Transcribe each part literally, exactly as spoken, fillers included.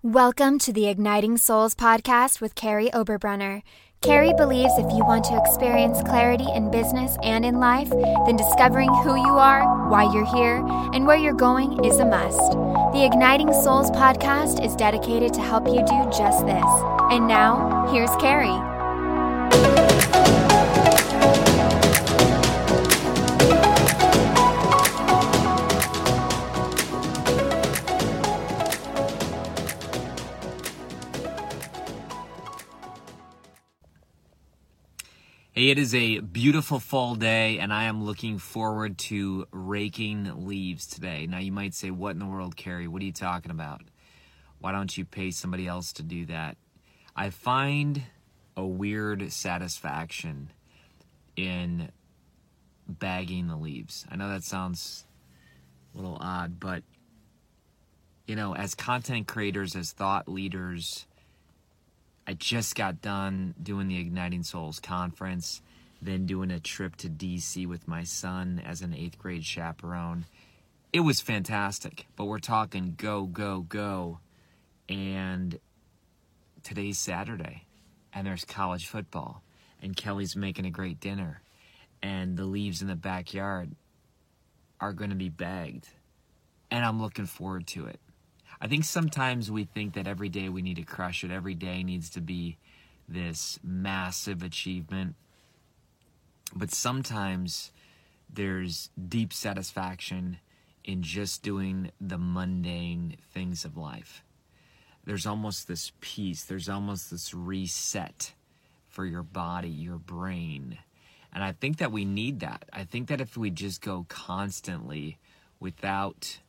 Welcome to the Igniting Souls podcast with Carrie Oberbrunner. Carrie believes if you want to experience clarity in business and in life, then discovering who you are, why you're here, and where you're going is a must. The Igniting Souls podcast is dedicated to help you do just this. And now, here's Carrie. Hey, it is a beautiful fall day, and I am looking forward to raking leaves today. Now, you might say, what in the world, Carrie? What are you talking about? Why don't you pay somebody else to do that? I find a weird satisfaction in bagging the leaves. I know that sounds a little odd, but, you know, as content creators, as thought leaders, I just got done doing the Igniting Souls conference, then doing a trip to D C with my son as an eighth grade chaperone. It was fantastic, but we're talking go, go, go. And today's Saturday, and there's college football, and Kelly's making a great dinner, and the leaves in the backyard are going to be bagged, and I'm looking forward to it. I think sometimes we think that every day we need to crush it. Every day needs to be this massive achievement. But sometimes there's deep satisfaction in just doing the mundane things of life. There's almost this peace. There's almost this reset for your body, your brain. And I think that we need that. I think that if we just go constantly without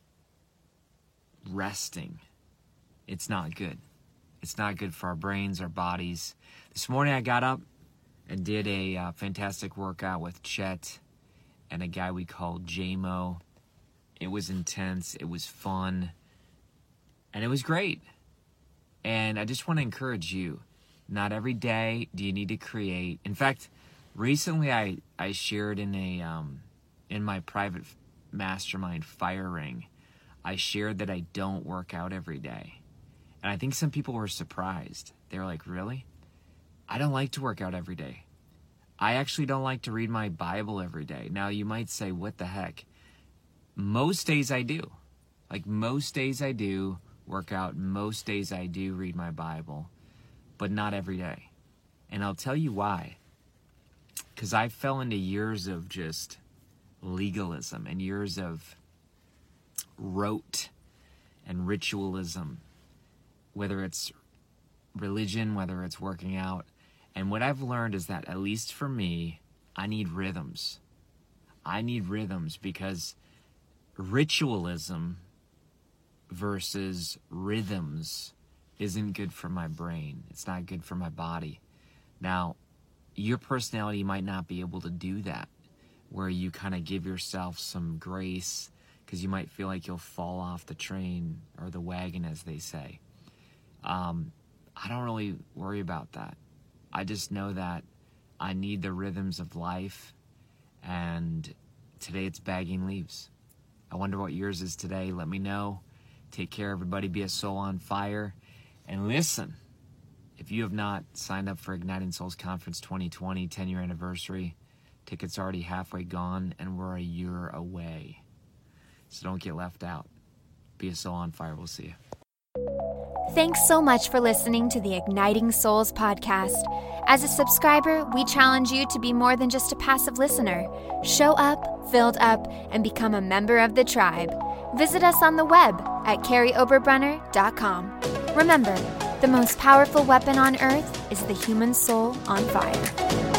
resting, it's not good. It's not good for our brains, our bodies. This morning I got up and did a uh, fantastic workout with Chet and a guy we called J-Mo. It was intense, it was fun, and it was great. And I just want to encourage you, not every day do you need to create. In fact, recently I, I shared in a um, in my private mastermind Fire Ring, I shared that I don't work out every day. And I think some people were surprised. They were like, really? I don't like to work out every day. I actually don't like to read my Bible every day. Now, you might say, what the heck? Most days I do. Like, most days I do work out. Most days I do read my Bible. But not every day. And I'll tell you why. Because I fell into years of just legalism and years of rote and ritualism, whether it's religion, whether it's working out. And what I've learned is that, at least for me, I need rhythms. I need rhythms because ritualism versus rhythms isn't good for my brain. It's not good for my body. Now, your personality might not be able to do that, where you kind of give yourself some grace, because you might feel like you'll fall off the train or the wagon, as they say. Um, I don't really worry about that. I just know that I need the rhythms of life, and today it's bagging leaves. I wonder what yours is today. Let me know. Take care, everybody. Be a soul on fire. And listen, if you have not signed up for Igniting Souls Conference twenty twenty, ten-year anniversary, tickets are already halfway gone, and we're a year away. So don't get left out. Be a soul on fire. We'll see you. Thanks so much for listening to the Igniting Souls podcast. As a subscriber, we challenge you to be more than just a passive listener. Show up, filled up, and become a member of the tribe. Visit us on the web at carrie oberbrunner dot com. Remember, the most powerful weapon on earth is the human soul on fire.